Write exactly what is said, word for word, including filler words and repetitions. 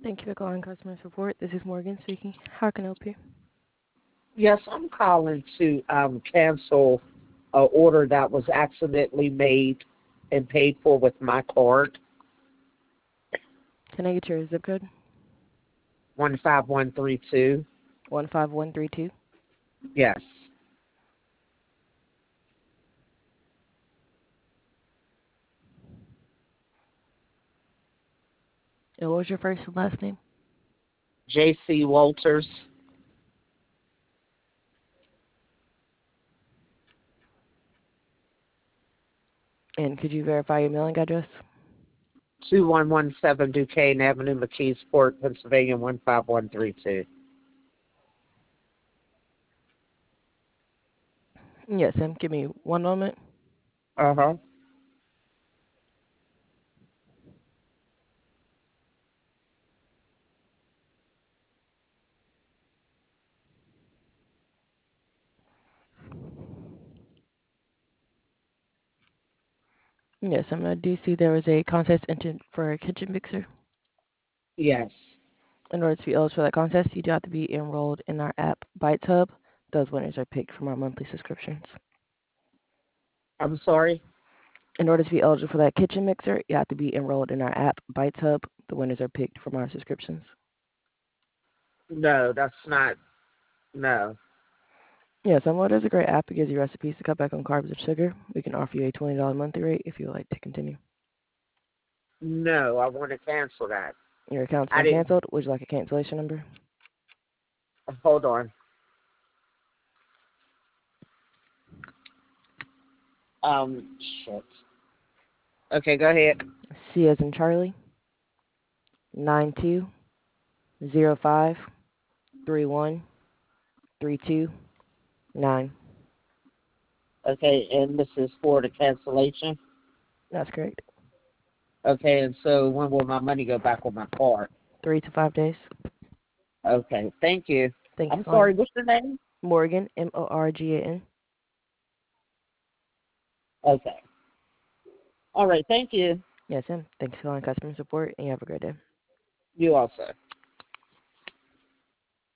Thank you for calling customer support. This is Morgan speaking. How can I help you? Yes, I'm calling to um, cancel a order that was accidentally made and paid for with my card. Can I get your zip code? One five one three two. one five one three two. Yes. And what was your first and last name? J C Walters. And could you verify your mailing address? Two one one seven Duquesne Avenue, McKeesport, Pennsylvania one five one three two. Yes, ma'am. Give me one moment. Uh huh. Yes, ma'am. I do see there was a contest entered for a kitchen mixer. Yes. In order to be eligible for that contest, you do have to be enrolled in our app, Bites Hub. Those winners are picked from our monthly subscriptions. I'm sorry. In order to be eligible for that kitchen mixer, you have to be enrolled in our app, Bites Hub. The winners are picked from our subscriptions. No, that's not. No. Yes, Unload is a great app. It gives you recipes to cut back on carbs and sugar. We can offer you a twenty dollars monthly rate if you would like to continue. No, I want to cancel that. Your account's I been didn't. canceled. Would you like a cancellation number? Hold on. Um, shit. Okay, go ahead. C as in Charlie, nine two zero five three one three two nine. Okay, and this is for the cancellation. That's correct. Okay, and so when will my money go back on my card? Three to five days. Okay, thank you. Thank you I'm for calling. sorry, what's your name? Morgan, M O R G A N. Okay. All right, thank you. Yes, ma'am. Thanks for calling customer support, and you have a great day. You also.